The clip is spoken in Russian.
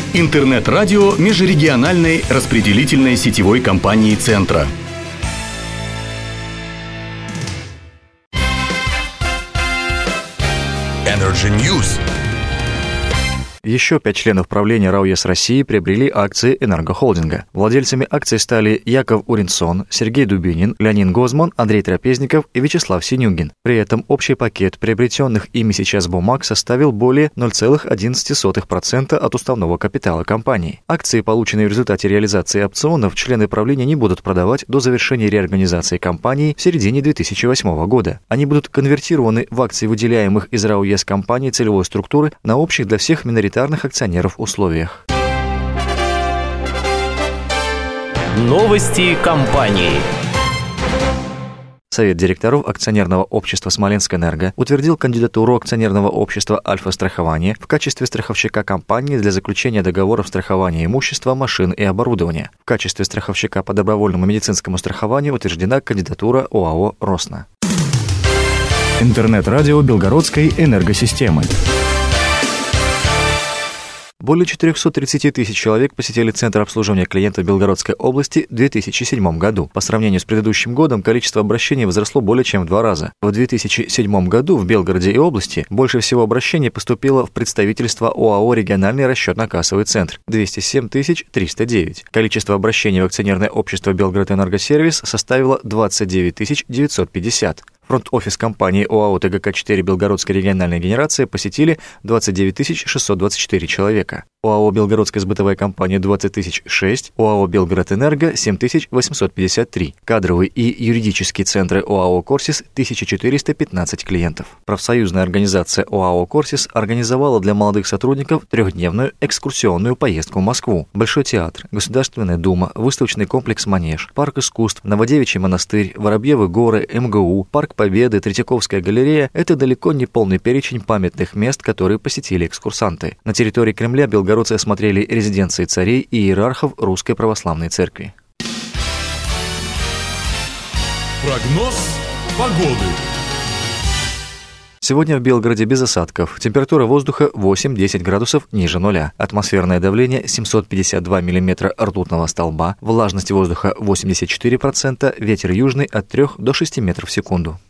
Интернет-радио межрегиональной распределительной сетевой компании «Центра». Energy News. Еще 5 членов правления РАО ЕС России приобрели акции энергохолдинга. Владельцами акций стали Яков Уринсон, Сергей Дубинин, Леонид Гозман, Андрей Трапезников и Вячеслав Синюгин. При этом общий пакет приобретенных ими сейчас бумаг составил более 0,11% от уставного капитала компании. Акции, полученные в результате реализации опционов, члены правления не будут продавать до завершения реорганизации компании в середине 2008 года. Они будут конвертированы в акции выделяемых из РАО ЕС компаний целевой структуры на общих для всех миноритарных акционеров условиях. Новости компании. Совет директоров акционерного общества «Смоленскэнерго» утвердил кандидатуру акционерного общества «Альфа-страхование» в качестве страховщика компании для заключения договоров страхования имущества, машин и оборудования. В качестве страховщика по добровольному медицинскому страхованию утверждена кандидатура ОАО «Росна». Интернет-радио Белгородской энергосистемы. Более 430 тысяч человек посетили Центр обслуживания клиентов Белгородской области в 2007 году. По сравнению с предыдущим годом количество обращений возросло более чем в 2 раза. В 2007 году в Белгороде и области больше всего обращений поступило в представительство ОАО «Региональный расчетно-кассовый центр» – 207 309. Количество обращений в акционерное общество «Белгород-Энергосервис» составило 29 950. Фронт-офис компании ОАО ТГК-4 Белгородской региональной генерации посетили 29 624 человека. ОАО «Белгородская сбытовая компания» 20 006, ОАО «Белгород-Энерго» 7 853, кадровые и юридические центры ОАО «Корсис» 1415 клиентов. Профсоюзная организация ОАО «Корсис» организовала для молодых сотрудников 3-дневную экскурсионную поездку в Москву. Большой театр, Государственная дума, выставочный комплекс «Манеж», парк искусств, Новодевичий монастырь, Воробьевы горы, МГУ, парк Победы, Третьяковская галерея – это далеко не полный перечень памятных мест, которые посетили экскурсанты. На территории Кремля белгородцы осмотрели резиденции царей и иерархов Русской Православной Церкви. Прогноз погоды. Сегодня в Белгороде без осадков. Температура воздуха 8-10 градусов ниже нуля. Атмосферное давление 752 мм ртутного столба. Влажность воздуха 84%. Ветер южный от 3 до 6 метров в секунду.